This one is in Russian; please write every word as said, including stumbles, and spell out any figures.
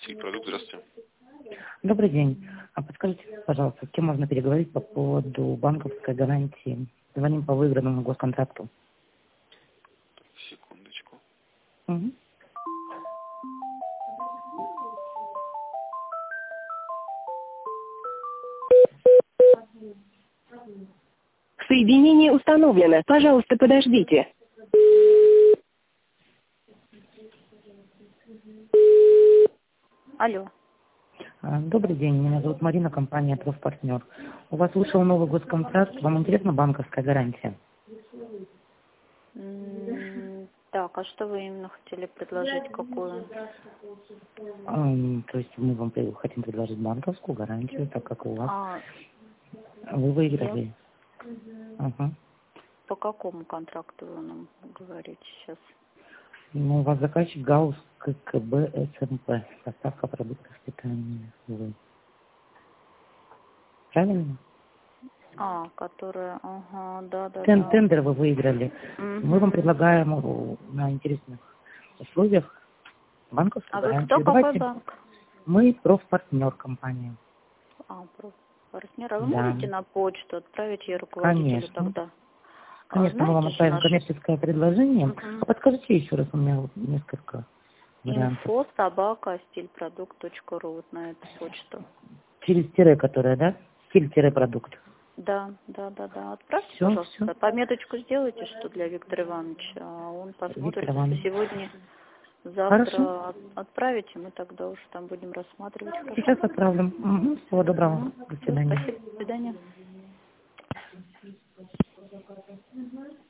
Стильпродукт, здравствуйте. Добрый день. А подскажите, пожалуйста, с кем можно переговорить по поводу банковской гарантии? Звоним по выигранному госконтракту. Секундочку. Угу. Соединение установлено. Пожалуйста, подождите. Алло. А, Добрый день. Меня зовут Марина, компания «Профпартнер». У вас вышел новый госконтракт. Вам интересна банковская гарантия? М, Так, а что вы именно хотели предложить? Какую? Ам, То есть мы вам при- хотим предложить банковскую гарантию, так как у вас А, вы я выиграли. Ага. по какому контракту вы нам говорите сейчас? Ну, у вас заказчик ГАУС ККБ СМП. Поставка продуктов питания. Вы. Правильно? А, которая, ага, да, да, Тен- да. Тендер вы выиграли. Мы вам Мгм. предлагаем э, на интересных условиях банковскую А вы кто, гарантию. какой Давайте. банк? Мы профпартнер компания. А, про- партнер. А вы Да, можете на почту отправить ее руководителю конечно. тогда? А Конечно, мы вам знаете же отправим нашу коммерческое предложение. Мгм. А подскажите еще раз, у меня вот несколько вариантов. инфо собака стильпродукт точка ру, вот на эту почту. Через тире, которая, да? Стиль-продукт. Да, да, да, да. Отправьте, Все, все. пожалуйста. Пометочку сделайте, что для Виктора Ивановича. А он Виктор посмотрит, если Иванович. сегодня, Хорошо. завтра от- отправите, мы тогда уже там будем рассматривать. Хорошо? Сейчас отправим. Угу. Всего доброго. Мгм. До Всё, свидания. спасибо. До свидания.